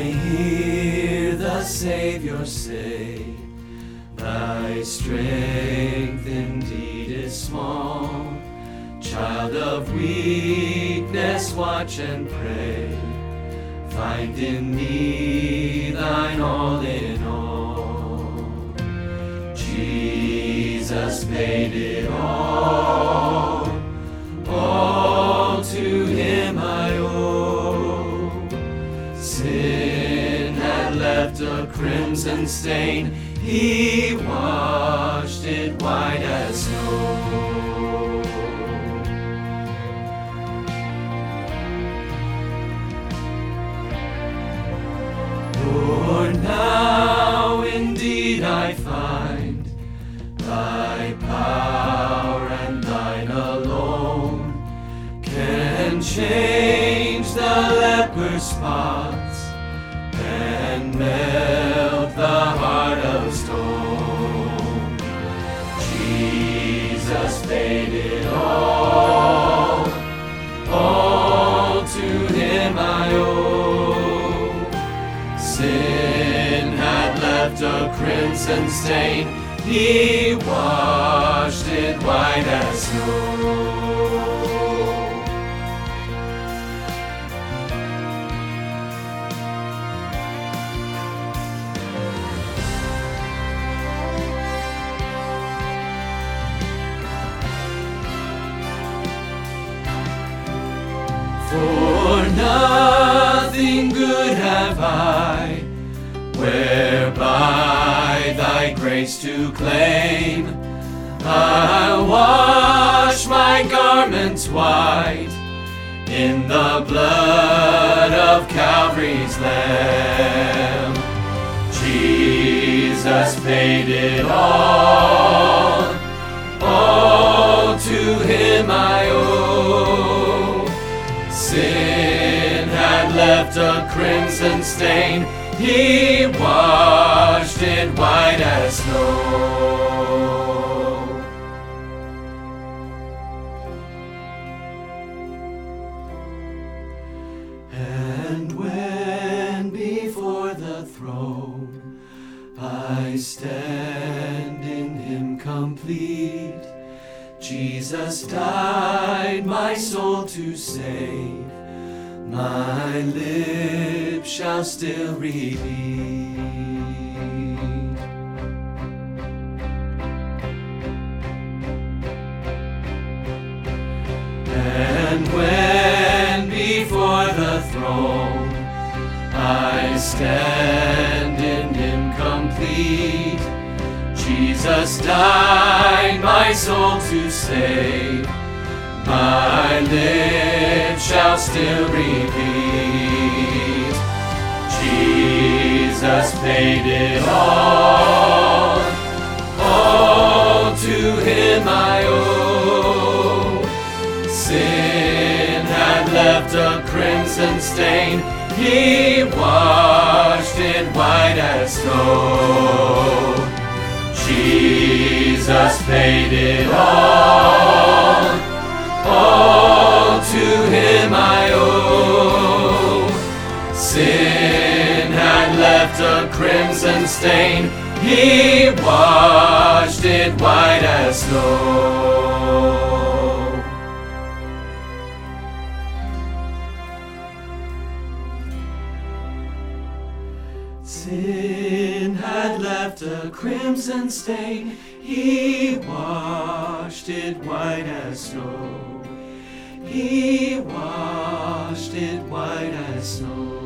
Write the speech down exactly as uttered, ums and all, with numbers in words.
hear the Savior say, thy strength indeed is small. Child of weakness, watch and pray. Find in me thine all in all. Jesus paid it all. All to him I owe. Sin had left a crimson stain. He washed it white as snow. Lord, now indeed I find thy power and thine alone can change the leper's spots and melt the heart of stone. Jesus paid it all, all to him I owe. Sin had left a crimson stain. He washed it white as snow. For nothing good have I, whereby thy grace to claim. I'll wash my garments white in the blood of Calvary's Lamb. Jesus paid it all, all to him I owe. Sin had left a crimson stain. He washed it white as snow. And when before the throne I stand in him complete, Jesus died my soul to save. My lips shall still repeat. And when before the throne I stand in him complete, Jesus died my soul to save. My lips shall still repeat. Jesus paid it all, all to him I owe. Sin had left a crimson stain. He washed it white as snow. Jesus paid it all, all to him I owe. Sin had left a crimson stain. He washed it white as snow. Sin had left a crimson stain. He washed it white as snow. He washed it white as snow.